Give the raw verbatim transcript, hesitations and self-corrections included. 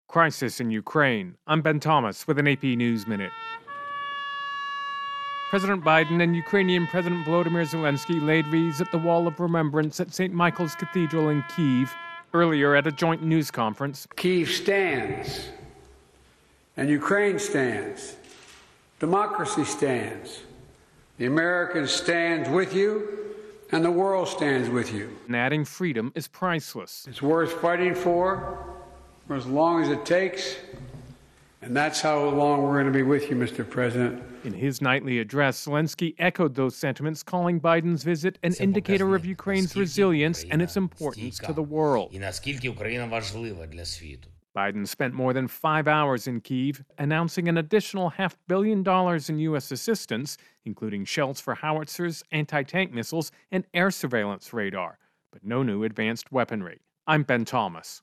Crisis in Ukraine. I'm Ben Thomas with an A P News Minute. President Biden and Ukrainian President Volodymyr Zelensky laid wreaths at the Wall of Remembrance at Saint Michael's Cathedral in Kyiv earlier at a joint news conference. Kyiv stands, and Ukraine stands. Democracy stands. The Americans stand with you, and the world stands with you. And adding freedom is priceless. It's worth fighting for for as long as it takes, and that's how long we're going to be with you, Mister President. In his nightly address, Zelensky echoed those sentiments, calling Biden's visit an indicator of Ukraine's resilience and its importance to the world. Biden spent more than five hours in Kyiv, announcing an additional half billion dollars in U S assistance, including shells for howitzers, anti-tank missiles, and air surveillance radar, but no new advanced weaponry. I'm Ben Thomas.